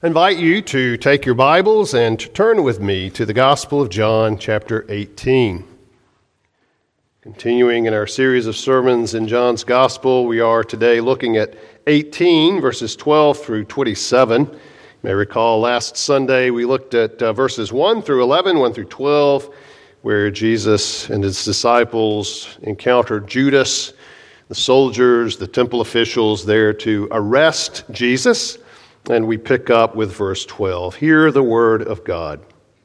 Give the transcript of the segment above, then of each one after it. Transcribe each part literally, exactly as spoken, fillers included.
I invite you to take your Bibles and to turn with me to the Gospel of John, chapter eighteen. Continuing in our series of sermons in John's Gospel, we are today looking at eighteen, verses twelve through twenty-seven. You may recall last Sunday we looked at uh, verses one through eleven, one through twelve, where Jesus and his disciples encountered Judas, the soldiers, the temple officials there to arrest Jesus. And we pick up with verse twelve. Hear the word of God.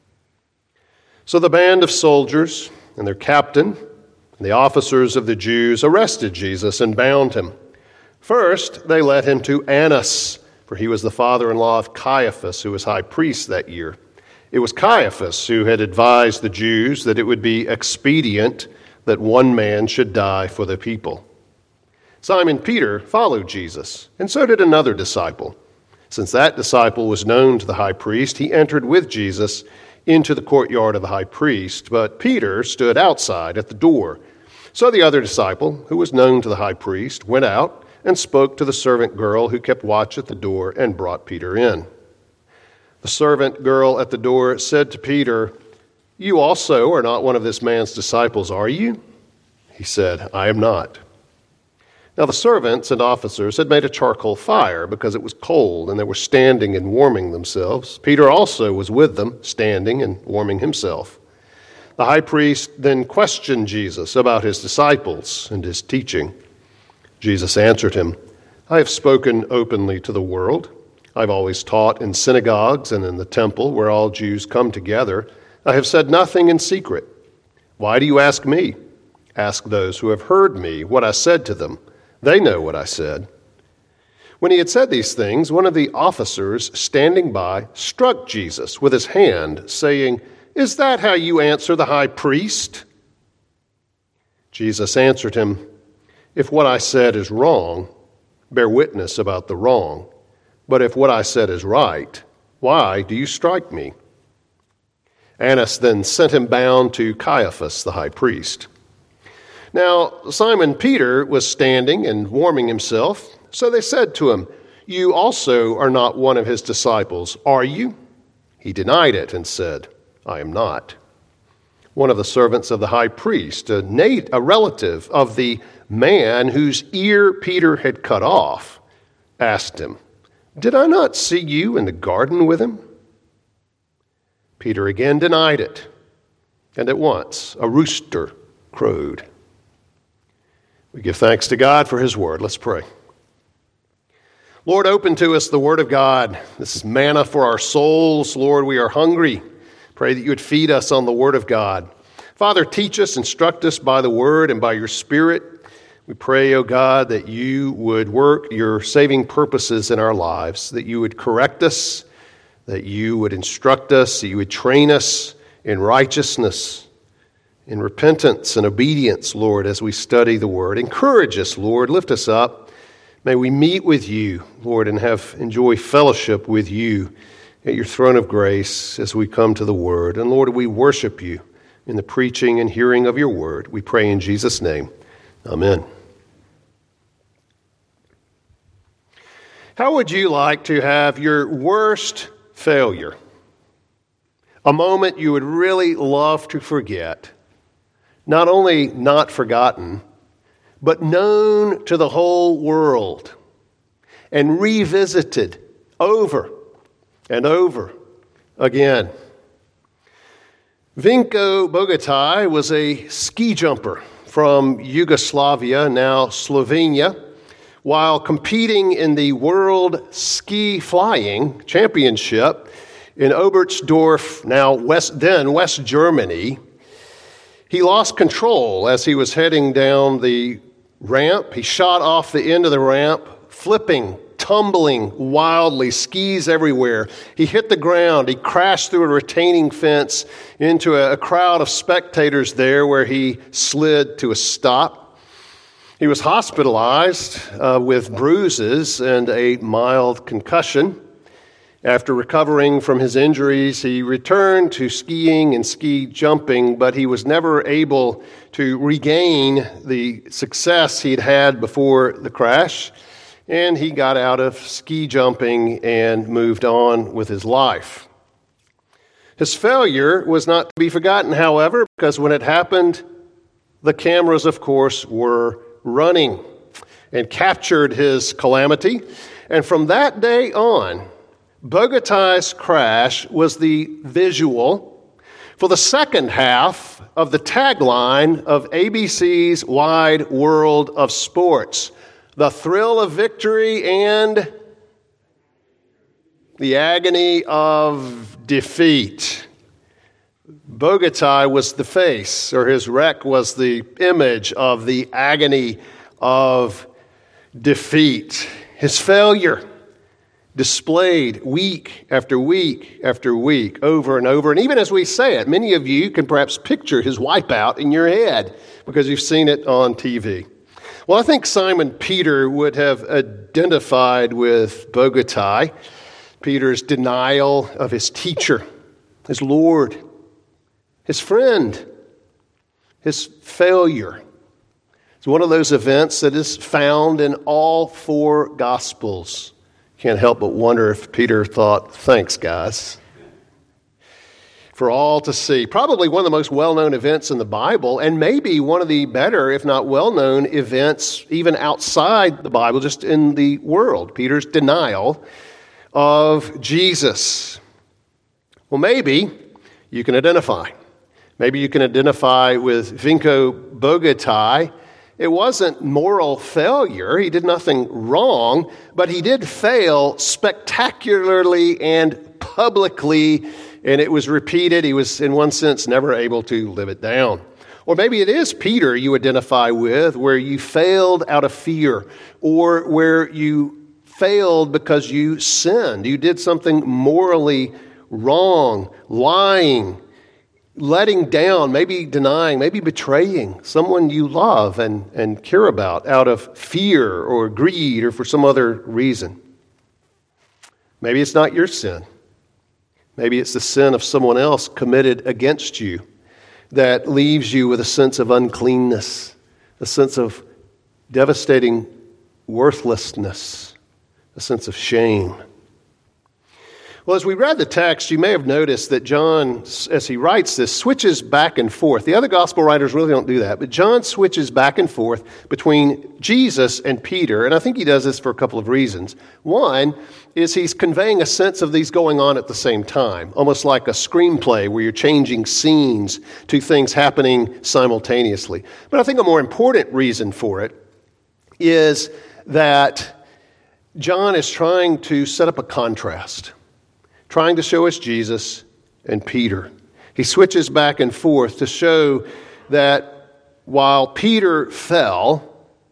So the band of soldiers and their captain and the officers of the Jews arrested Jesus and bound him. First, they led him to Annas, for he was the father-in-law of Caiaphas, who was high priest that year. It was Caiaphas who had advised the Jews that it would be expedient that one man should die for the people. Simon Peter followed Jesus, and so did another disciple. Since that disciple was known to the high priest, he entered with Jesus into the courtyard of the high priest, but Peter stood outside at the door. So the other disciple, who was known to the high priest, went out and spoke to the servant girl who kept watch at the door and brought Peter in. The servant girl at the door said to Peter, "You also are not one of this man's disciples, are you?" He said, "I am not." Now the servants and officers had made a charcoal fire because it was cold, and they were standing and warming themselves. Peter also was with them, standing and warming himself. The high priest then questioned Jesus about his disciples and his teaching. Jesus answered him, "I have spoken openly to the world. I've always taught in synagogues and in the temple where all Jews come together. I have said nothing in secret. Why do you ask me? Ask those who have heard me what I said to them. They know what I said." When he had said these things, one of the officers standing by struck Jesus with his hand, saying, "Is that how you answer the high priest?" Jesus answered him, "If what I said is wrong, bear witness about the wrong. But if what I said is right, why do you strike me?" Annas then sent him bound to Caiaphas, the high priest. Now, Simon Peter was standing and warming himself, so they said to him, "You also are not one of his disciples, are you?" He denied it and said, "I am not." One of the servants of the high priest, a, nat- a relative of the man whose ear Peter had cut off, asked him, "Did I not see you in the garden with him?" Peter again denied it, and at once a rooster crowed. We give thanks to God for his word. Let's pray. Lord, open to us the word of God. This is manna for our souls. Lord, we are hungry. Pray that you would feed us on the word of God. Father, teach us, instruct us by the word and by your Spirit. We pray, O God, that you would work your saving purposes in our lives, that you would correct us, that you would instruct us, that you would train us in righteousness, in repentance and obedience, Lord, as we study the word. Encourage us, Lord. Lift us up. May we meet with you, Lord, and have enjoy fellowship with you at your throne of grace as we come to the word. And Lord, we worship you in the preaching and hearing of your word. We pray in Jesus' name. Amen. How would you like to have your worst failure, a moment you would really love to forget, not only not forgotten, but known to the whole world and revisited over and over again? Vinko Bogataj was a ski jumper from Yugoslavia, now Slovenia, while competing in the World Ski Flying Championship in Oberstdorf, now West, then West Germany. He lost control as he was heading down the ramp. He shot off the end of the ramp, flipping, tumbling wildly, skis everywhere. He hit the ground. He crashed through a retaining fence into a, a crowd of spectators there where he slid to a stop. He was hospitalized uh, with bruises and a mild concussion. After recovering from his injuries, he returned to skiing and ski jumping, but he was never able to regain the success he'd had before the crash. and he got out of ski jumping and moved on with his life. His failure was not to be forgotten, however, because when it happened, the cameras, of course, were running and captured his calamity. And from that day on, Bogotá's crash was the visual for the second half of the tagline of A B C's Wide World of Sports: the thrill of victory and the agony of defeat. Bogotá was the face, or his wreck was the image of the agony of defeat. His failure displayed week after week after week, over and over. And even as we say it, many of you can perhaps picture his wipeout in your head because you've seen it on T V. Well, I think Simon Peter would have identified with Bogotá, Peter's denial of his teacher, his Lord, his friend, his failure. It's one of those events that is found in all four Gospels. Can't help but wonder if Peter thought, thanks, guys, for all to see. Probably one of the most well-known events in the Bible, and maybe one of the better, if not well-known, events even outside the Bible, just in the world. Peter's denial of Jesus. Well, maybe you can identify. Maybe you can identify with Vinko Bogotá. It wasn't moral failure. He did nothing wrong, but he did fail spectacularly and publicly, and it was repeated. He was, in one sense, never able to live it down. Or maybe it is Peter you identify with, where you failed out of fear, or where you failed because you sinned. You did something morally wrong, lying, letting down, maybe denying, maybe betraying someone you love and, and care about out of fear or greed or for some other reason. Maybe it's not your sin. Maybe it's the sin of someone else committed against you that leaves you with a sense of uncleanness, a sense of devastating worthlessness, a sense of shame. Well, as we read the text, you may have noticed that John, as he writes this, switches back and forth. The other gospel writers really don't do that, but John switches back and forth between Jesus and Peter, and I think he does this for a couple of reasons. One is he's conveying a sense of these going on at the same time, almost like a screenplay where you're changing scenes to things happening simultaneously. But I think a more important reason for it is that John is trying to set up a contrast, trying to show us Jesus and Peter. He switches back and forth to show that while Peter fell,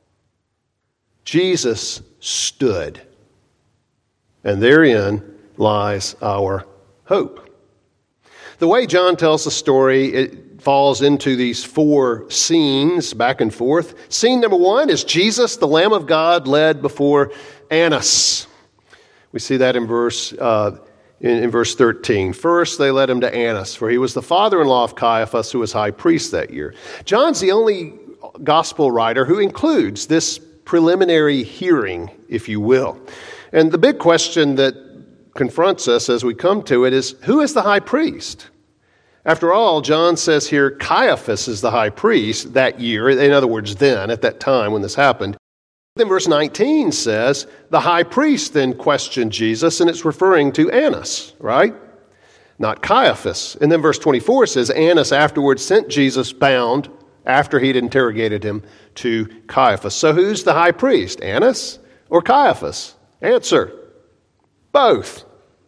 Jesus stood. And therein lies our hope. The way John tells the story, it falls into these four scenes back and forth. Scene number one is Jesus, the Lamb of God, led before Annas. We see that in verse uh, In, in verse thirteen. First, they led him to Annas, for he was the father-in-law of Caiaphas, who was high priest that year. John's the only gospel writer who includes this preliminary hearing, if you will. And the big question that confronts us as we come to it is, who is the high priest? After all, John says here Caiaphas is the high priest that year, in other words, then, at that time when this happened. Then verse nineteen says, the high priest then questioned Jesus, and it's referring to Annas, right? Not Caiaphas. And then verse twenty-four says, Annas afterwards sent Jesus bound, after he'd interrogated him, to Caiaphas. So who's the high priest, Annas or Caiaphas? Answer, both.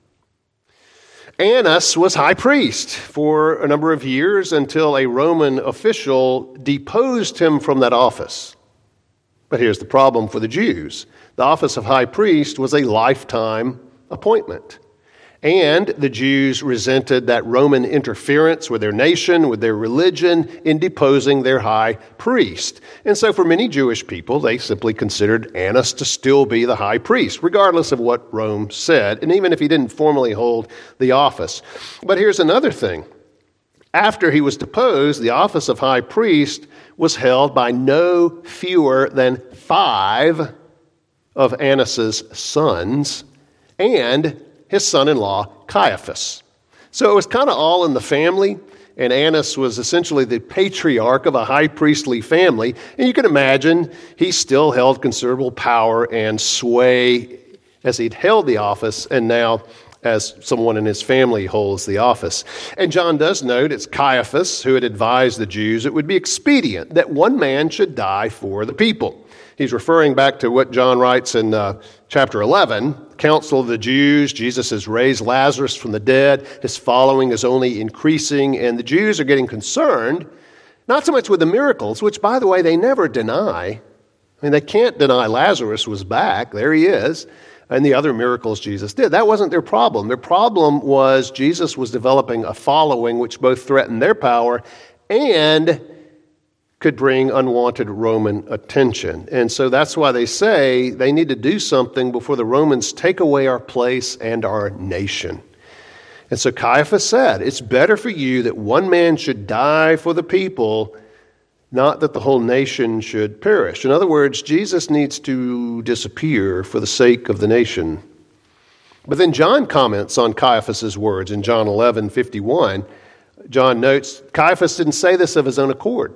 Annas was high priest for a number of years until a Roman official deposed him from that office. But here's the problem for the Jews. The office of high priest was a lifetime appointment. And the Jews resented that Roman interference with their nation, with their religion, in deposing their high priest. And so for many Jewish people, they simply considered Annas to still be the high priest, regardless of what Rome said, and even if he didn't formally hold the office. But here's another thing. After he was deposed, the office of high priest was held by no fewer than five of Annas' sons and his son-in-law Caiaphas. So it was kind of all in the family, and Annas was essentially the patriarch of a high priestly family. And you can imagine he still held considerable power and sway as he'd held the office, and now as someone in his family holds the office. And John does note it's Caiaphas who had advised the Jews it would be expedient that one man should die for the people. He's referring back to what John writes in uh, chapter eleven, Council of the Jews. Jesus has raised Lazarus from the dead. His following is only increasing, and the Jews are getting concerned, not so much with the miracles, which, by the way, they never deny. I mean, they can't deny Lazarus was back. There he is. And the other miracles Jesus did. That wasn't their problem. Their problem was Jesus was developing a following which both threatened their power and could bring unwanted Roman attention. And so that's why they say they need to do something before the Romans take away our place and our nation. And so Caiaphas said, it's better for you that one man should die for the people, not that the whole nation should perish. In other words, Jesus needs to disappear for the sake of the nation. But then John comments on Caiaphas' words in John eleven fifty-one. John notes, Caiaphas didn't say this of his own accord.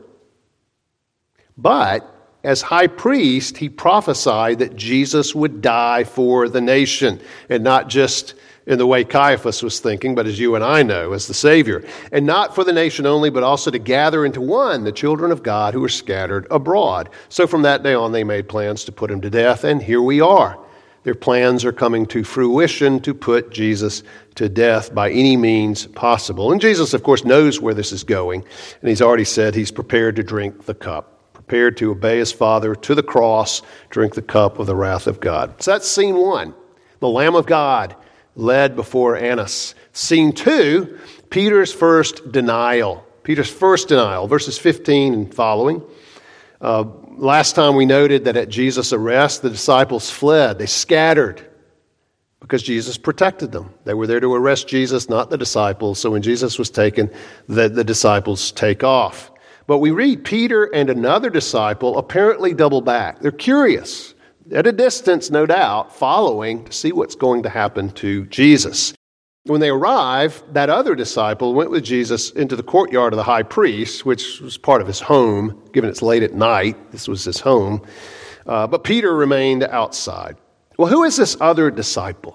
But as high priest, he prophesied that Jesus would die for the nation, and not just in the way Caiaphas was thinking, but as you and I know, as the Savior. And not for the nation only, but also to gather into one the children of God who were scattered abroad. So from that day on, they made plans to put him to death, and here we are. Their plans are coming to fruition to put Jesus to death by any means possible. And Jesus, of course, knows where this is going, and he's already said he's prepared to drink the cup, prepared to obey his Father to the cross, drink the cup of the wrath of God. So that's scene one, the Lamb of God led before Annas. Scene two, Peter's first denial. Peter's first denial, verses fifteen and following. Uh, last time we noted that at Jesus' arrest, the disciples fled. They scattered because Jesus protected them. They were there to arrest Jesus, not the disciples. So when Jesus was taken, the, the disciples take off. But we read Peter and another disciple apparently double back. They're curious, at a distance, no doubt, following to see what's going to happen to Jesus. When they arrive, that other disciple went with Jesus into the courtyard of the high priest, which was part of his home, given it's late at night. This was his home. Uh, but Peter remained outside. Well, who is this other disciple?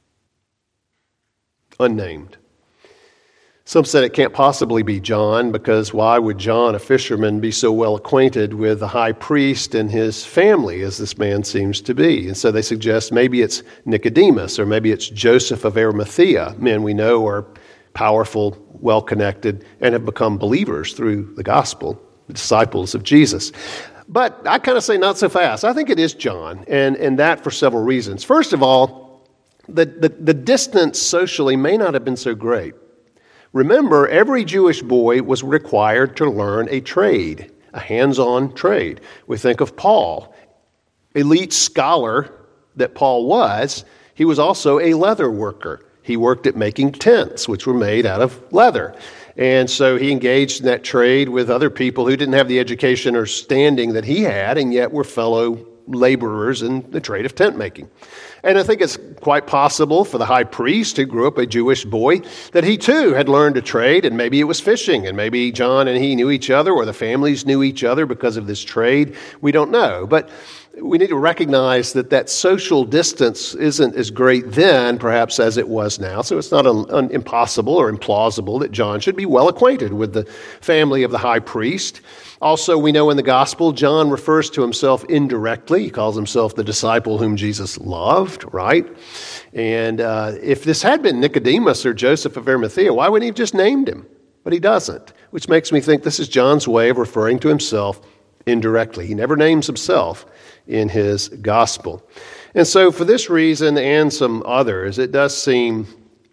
Unnamed. Some said it can't possibly be John, because why would John, a fisherman, be so well acquainted with the high priest and his family as this man seems to be? And so they suggest maybe it's Nicodemus, or maybe it's Joseph of Arimathea, men we know are powerful, well-connected, and have become believers through the gospel, the disciples of Jesus. But I kind of say not so fast. I think it is John, and, and that for several reasons. First of all, the, the, the distance socially may not have been so great. Remember, every Jewish boy was required to learn a trade, a hands-on trade. We think of Paul, elite scholar that Paul was. He was also a leather worker. He worked at making tents, which were made out of leather. And so he engaged in that trade with other people who didn't have the education or standing that he had, and yet were fellow laborers in the trade of tent making. And I think it's quite possible for the high priest, who grew up a Jewish boy, that he too had learned a trade, and maybe it was fishing, and maybe John and he knew each other, or the families knew each other because of this trade. We don't know. But we need to recognize that that social distance isn't as great then, perhaps, as it was now. So it's not un- un- impossible or implausible that John should be well acquainted with the family of the high priest. Also, we know in the gospel, John refers to himself indirectly. He calls himself the disciple whom Jesus loved, right? And uh, if this had been Nicodemus or Joseph of Arimathea, why wouldn't he have just named him? But he doesn't, which makes me think this is John's way of referring to himself indirectly. He never names himself in his gospel. And so for this reason and some others, it does seem,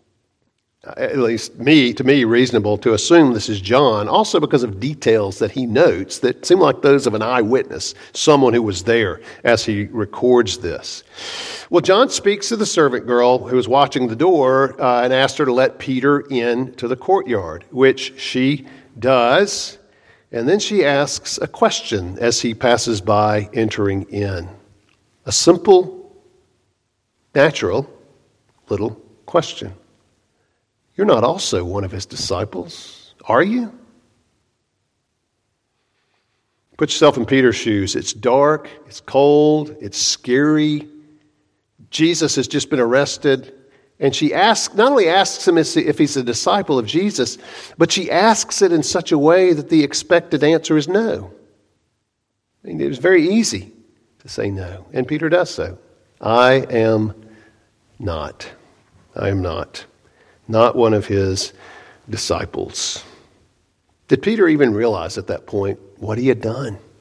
at least me, to me, reasonable to assume this is John, also because of details that he notes that seem like those of an eyewitness, someone who was there as he records this. Well, John speaks to the servant girl who was watching the door uh, and asked her to let Peter in to the courtyard, which she does. And then she asks a question as he passes by entering in. A simple Natural little question. You're not also one of his disciples, are you? Put yourself in Peter's shoes. It's dark, it's cold, it's scary. Jesus has just been arrested. And she asks, not only asks him if he's a disciple of Jesus, but she asks it in such a way that the expected answer is no. I mean, it was very easy to say no. And Peter does so. I am not. I am not. Not one of his disciples. Did Peter even realize at that point what he had done? It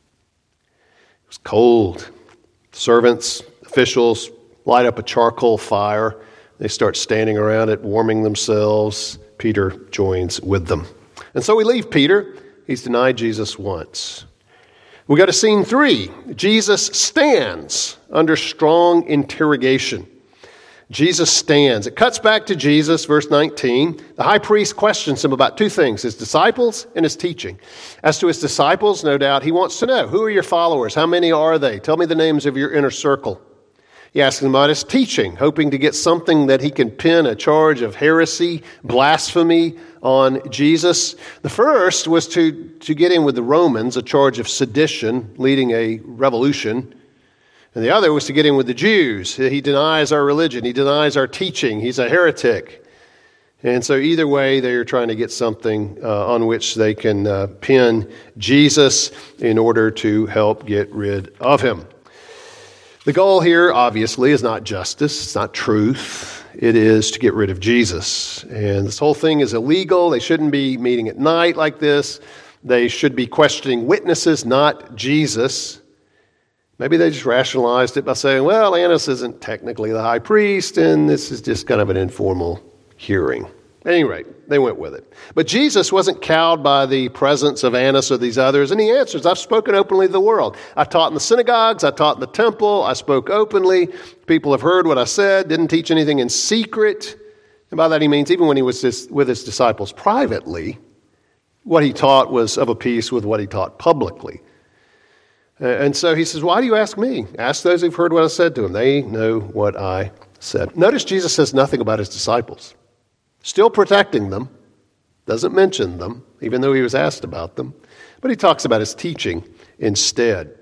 was cold. Servants, officials light up a charcoal fire. They start standing around it, warming themselves. Peter joins with them. And so we leave Peter. He's denied Jesus once. We go to scene three. Jesus stands under strong interrogation. Jesus stands. It cuts back to Jesus, verse nineteen. The high priest questions him about two things, his disciples and his teaching. As to his disciples, no doubt, he wants to know, who are your followers? How many are they? Tell me the names of your inner circle. He asks him about his teaching, hoping to get something that he can pin a charge of heresy, blasphemy on Jesus. The first was to, to get in with the Romans, a charge of sedition, leading a revolution. And the other was to get in with the Jews. He denies our religion. He denies our teaching. He's a heretic. And so either way, they are trying to get something uh, on which they can uh, pin Jesus in order to help get rid of him. The goal here, obviously, is not justice. It's not truth. It is to get rid of Jesus. And this whole thing is illegal. They shouldn't be meeting at night like this. They should be questioning witnesses, not Jesus. Maybe they just rationalized it by saying, well, Annas isn't technically the high priest, and this is just kind of an informal hearing. At any rate, they went with it. But Jesus wasn't cowed by the presence of Annas or these others, and he answers, I've spoken openly to the world. I taught in the synagogues, I taught in the temple, I spoke openly. People have heard what I said, didn't teach anything in secret. And by that he means even when he was with his disciples privately, what he taught was of a piece with what he taught publicly. And so he says, why do you ask me? Ask those who've heard what I said to them. They know what I said. Notice Jesus says nothing about his disciples. Still protecting them. Doesn't mention them, even though he was asked about them. But he talks about his teaching instead.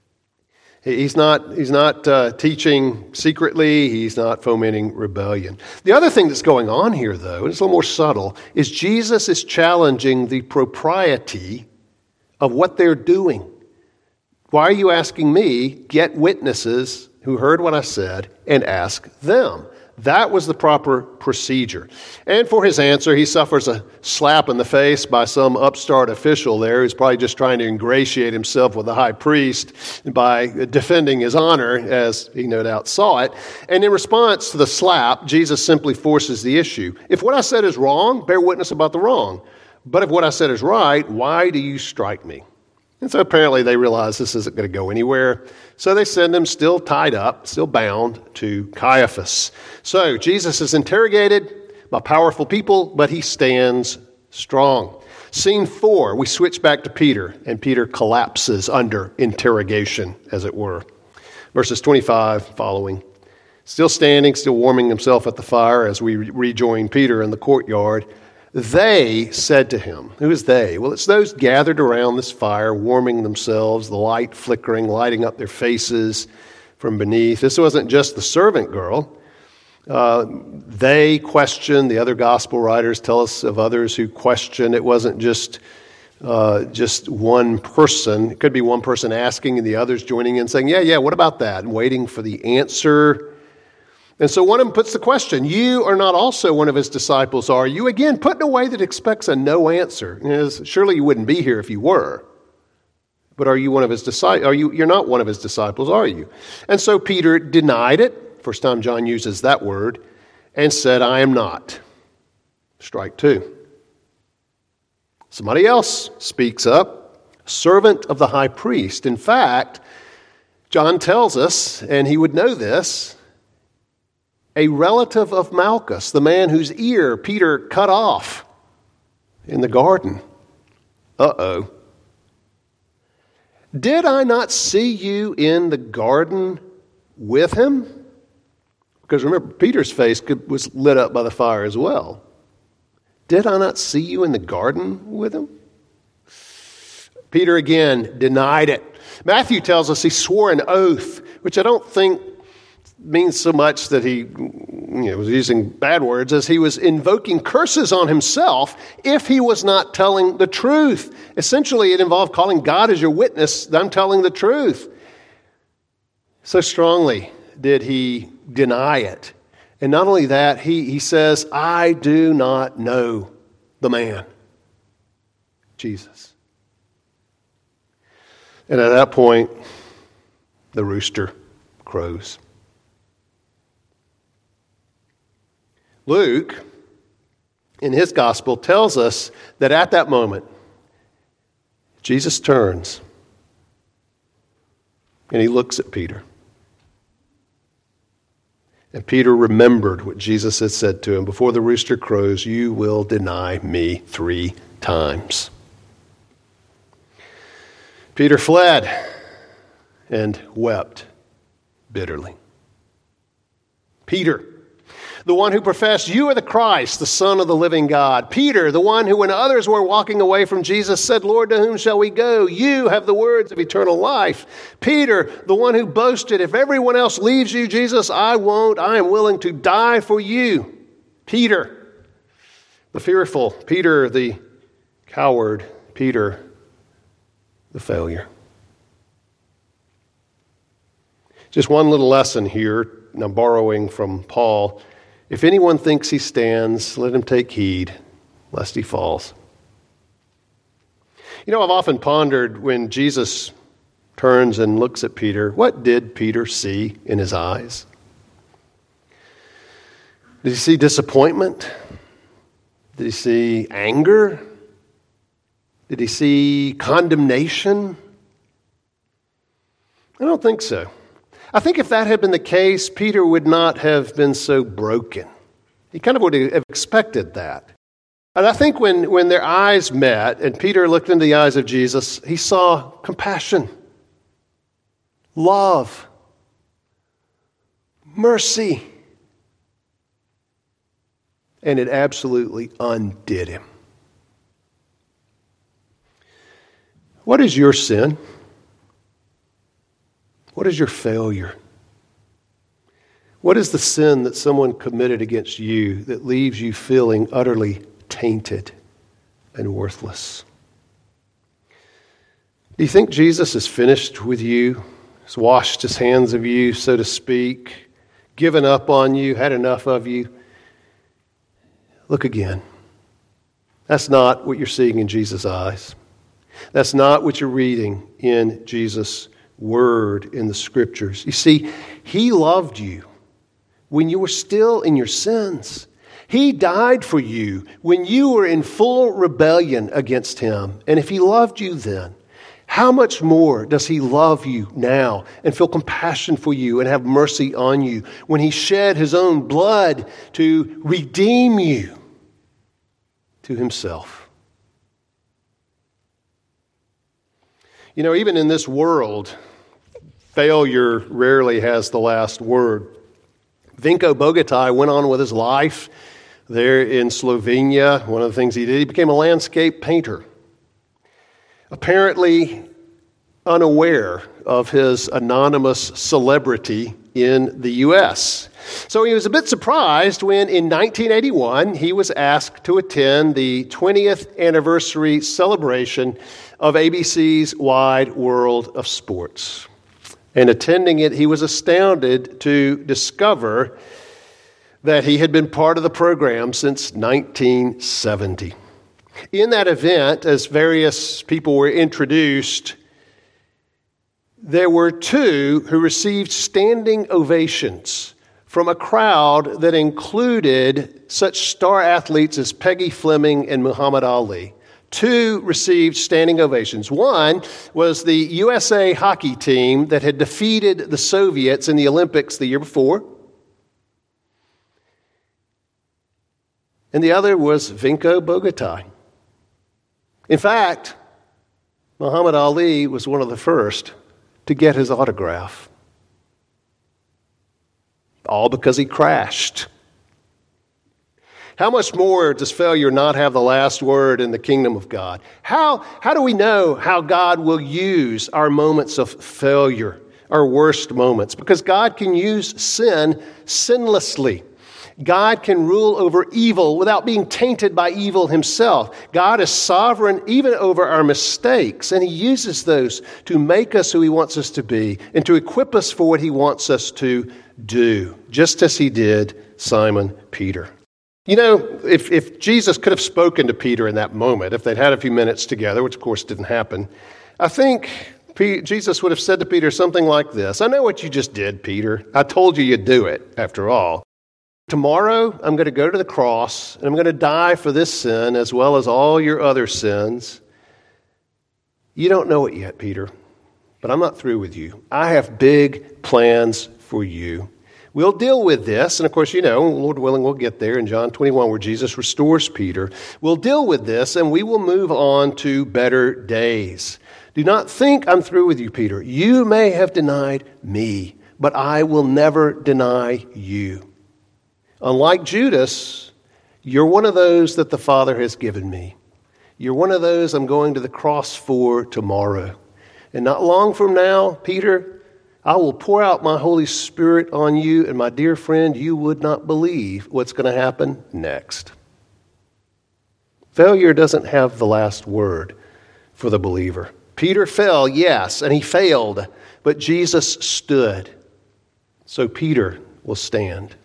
He's not, he's not uh, teaching secretly. He's not fomenting rebellion. The other thing that's going on here, though, and it's a little more subtle, is Jesus is challenging the propriety of what they're doing. Why are you asking me? Get witnesses who heard what I said and ask them. That was the proper procedure. And for his answer, he suffers a slap in the face by some upstart official there who's probably just trying to ingratiate himself with the high priest by defending his honor, as he no doubt saw it. And in response to the slap, Jesus simply forces the issue. If what I said is wrong, bear witness about the wrong. But if what I said is right, why do you strike me? And so apparently they realize this isn't going to go anywhere. So they send him still tied up, still bound to Caiaphas. So Jesus is interrogated by powerful people, but he stands strong. Scene four, we switch back to Peter, and Peter collapses under interrogation, as it were. Verses twenty-five following. Still standing, still warming himself at the fire as we rejoin Peter in the courtyard. They said to him, who is they? Well, it's those gathered around this fire, warming themselves, the light flickering, lighting up their faces from beneath. This wasn't just the servant girl. Uh, they questioned. The other gospel writers tell us of others who questioned. It wasn't just uh, just one person. It could be one person asking and the others joining in saying, yeah, yeah, what about that? And waiting for the answer. And so one of them puts the question, you are not also one of his disciples, are you? Again, put in a way that expects a no answer. You know, surely you wouldn't be here if you were. But are you one of his disciples? Are you, you're not one of his disciples, are you? And so Peter denied it. First time John uses that word. And said, I am not. Strike two. Somebody else speaks up. Servant of the high priest. In fact, John tells us, and he would know this, a relative of Malchus, the man whose ear Peter cut off in the garden. Uh-oh. Did I not see you in the garden with him? Because remember, Peter's face could, was lit up by the fire as well. Did I not see you in the garden with him? Peter again denied it. Matthew tells us he swore an oath, which I don't think means so much that he you know, was using bad words as he was invoking curses on himself if he was not telling the truth. Essentially, it involved calling God as your witness that I'm telling the truth. So strongly did he deny it. And not only that, he, he says, I do not know the man, Jesus. And at that point, the rooster crows. Luke, in his gospel, tells us that at that moment, Jesus turns and he looks at Peter. And Peter remembered what Jesus had said to him, before the rooster crows, you will deny me three times. Peter fled and wept bitterly. Peter, the one who professed, you are the Christ, the Son of the living God. Peter, the one who, when others were walking away from Jesus, said, Lord, to whom shall we go? You have the words of eternal life. Peter, the one who boasted, if everyone else leaves you, Jesus, I won't. I am willing to die for you. Peter, the fearful. Peter, the coward. Peter, the failure. Just one little lesson here, now borrowing from Paul. If anyone thinks he stands, let him take heed, lest he falls. You know, I've often pondered when Jesus turns and looks at Peter, what did Peter see in his eyes? Did he see disappointment? Did he see anger? Did he see condemnation? I don't think so. I think if that had been the case, Peter would not have been so broken. He kind of would have expected that. And I think when, when their eyes met and Peter looked into the eyes of Jesus, he saw compassion, love, mercy, and it absolutely undid him. What is your sin? What is your failure? What is the sin that someone committed against you that leaves you feeling utterly tainted and worthless? Do you think Jesus is finished with you, has washed his hands of you, so to speak, given up on you, had enough of you? Look again. That's not what you're seeing in Jesus' eyes. That's not what you're reading in Jesus' word in the scriptures. You see, he loved you when you were still in your sins. He died for you when you were in full rebellion against him. And if he loved you then, how much more does he love you now and feel compassion for you and have mercy on you when he shed his own blood to redeem you to himself? You know, even in this world, failure rarely has the last word. Vinko Bogataj went on with his life there in Slovenia. One of the things he did, he became a landscape painter. Apparently unaware of his anonymous celebrity in the U S. So he was a bit surprised when in nineteen eighty-one he was asked to attend the twentieth anniversary celebration of A B C's Wide World of Sports. And attending it, he was astounded to discover that he had been part of the program since nineteen seventy. In that event, as various people were introduced, there were two who received standing ovations from a crowd that included such star athletes as Peggy Fleming and Muhammad Ali. Two received standing ovations. One was the U S A hockey team that had defeated the Soviets in the Olympics the year before. And the other was Vinko Bogataj. In fact, Muhammad Ali was one of the first to get his autograph. all because he crashed. How much more does failure not have the last word in the kingdom of God? How, how do we know how God will use our moments of failure, our worst moments? Because God can use sin sinlessly. God can rule over evil without being tainted by evil himself. God is sovereign even over our mistakes, and he uses those to make us who he wants us to be and to equip us for what he wants us to do, just as he did Simon Peter. You know, if, if Jesus could have spoken to Peter in that moment, if they'd had a few minutes together, which of course didn't happen, I think P- Jesus would have said to Peter something like this: I know what you just did, Peter. I told you you'd do it, after all. Tomorrow, I'm going to go to the cross, and I'm going to die for this sin as well as all your other sins. You don't know it yet, Peter, but I'm not through with you. I have big plans for you. We'll deal with this, and of course, you know, Lord willing, we'll get there in John twenty-one where Jesus restores Peter. We'll deal with this, and we will move on to better days. Do not think I'm through with you, Peter. You may have denied me, but I will never deny you. Unlike Judas, you're one of those that the Father has given me. You're one of those I'm going to the cross for tomorrow. And not long from now, Peter, I will pour out my Holy Spirit on you, and my dear friend, you would not believe what's going to happen next. Failure doesn't have the last word for the believer. Peter fell, yes, and he failed, but Jesus stood. So Peter will stand.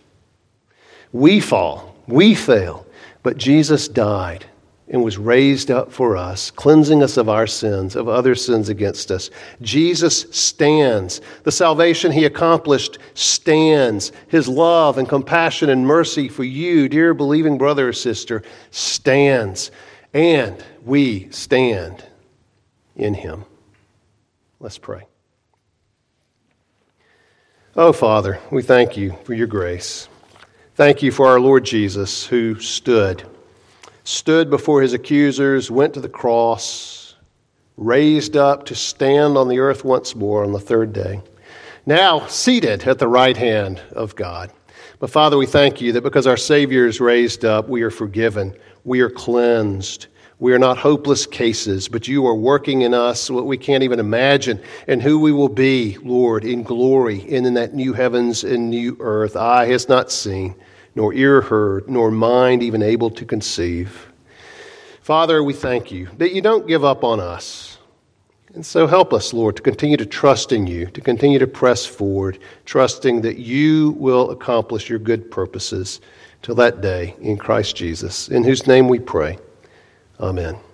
We fall, we fail, but Jesus died and was raised up for us, cleansing us of our sins, of other sins against us. Jesus stands. The salvation he accomplished stands. His love and compassion and mercy for you, dear believing brother or sister, stands. And we stand in him. Let's pray. Oh, Father, we thank you for your grace. Thank you for our Lord Jesus, who stood. stood before his accusers, went to the cross, raised up to stand on the earth once more on the third day, now seated at the right hand of God. But Father, we thank you that because our Savior is raised up, we are forgiven, we are cleansed. We are not hopeless cases, but you are working in us what we can't even imagine, and who we will be, Lord, in glory and in that new heavens and new earth. Eye has not seen, nor ear heard, nor mind even able to conceive. Father, we thank you that you don't give up on us. And so help us, Lord, to continue to trust in you, to continue to press forward, trusting that you will accomplish your good purposes till that day in Christ Jesus, in whose name we pray. Amen.